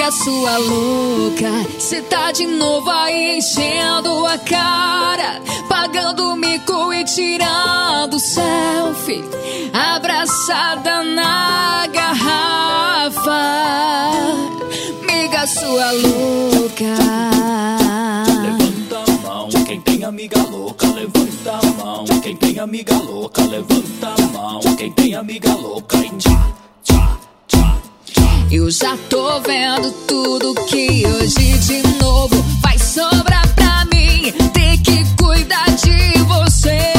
Amiga sua louca, cê tá de novo aí enchendo a cara, pagando mico e tirando selfie, abraçada na garrafa. Amiga sua louca, levanta a mão, quem tem amiga louca, levanta a mão. Quem tem amiga louca, levanta a mão. Quem tem amiga louca e tchá, tchá, tchá, tchá. Eu já tô vendo tudo que hoje de novo vai sobrar pra mim. Ter que cuidar de você.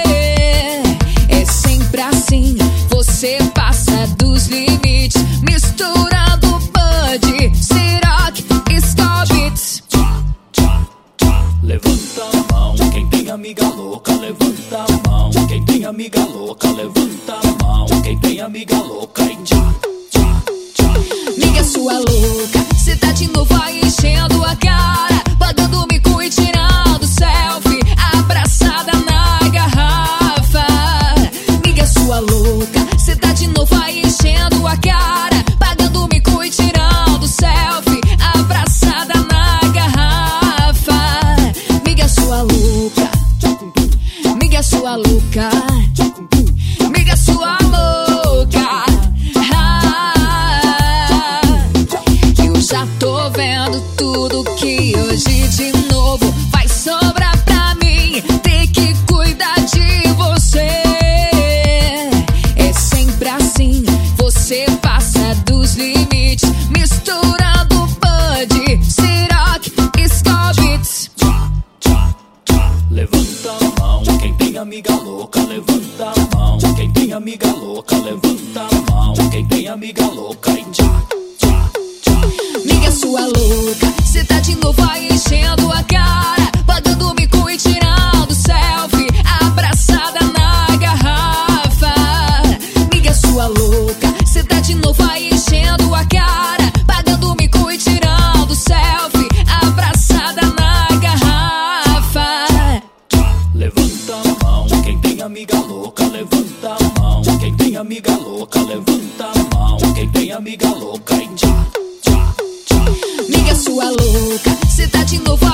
É sempre assim, você passa dos limites, misturando Bud, Ciroc e Scovitz. Tchá, tchá, tchá. Levanta a mão, quem tem amiga louca, levanta a mão. Quem tem amiga louca, levanta a mão. Quem tem amiga louca e tchá, tchá, tchá. Amiga sua louca, cê tá de novo aí enchendo a cara, pagando mico e tirando selfie, abraçada na garrafa. Amiga sua louca, cê tá de novo aí enchendo a cara, pagando mico e tirando selfie, abraçada na garrafa. Amiga sua louca, amiga sua louca, amiga sua louca. Eu já tô vendo tudo que hoje de novo vai sobrar pra mim. Ter que cuidar de você. É sempre assim, você passa dos limites, misturando Bud, Ciroc e Scovitz. Tchá, tchá, tchá. Levanta a mão, quem tem amiga louca, levanta a mão. Quem tem amiga louca, levanta a mão. Quem tem amiga louca e tchá, tchá, tchá. Amiga sua louca, cê tá de novo aí enchendo a cara, pagando mico e tirando selfie, abraçada na garrafa. Amiga sua louca, cê tá de novo aí enchendo a cara, pagando mico e tirando selfie, abraçada na garrafa. Levanta a mão, quem tem amiga louca, levanta a mão. Quem tem amiga louca, levanta a mão. Quem tem amiga louca e tchá, tchá, tchá. Amiga sua louca, cê tá de novo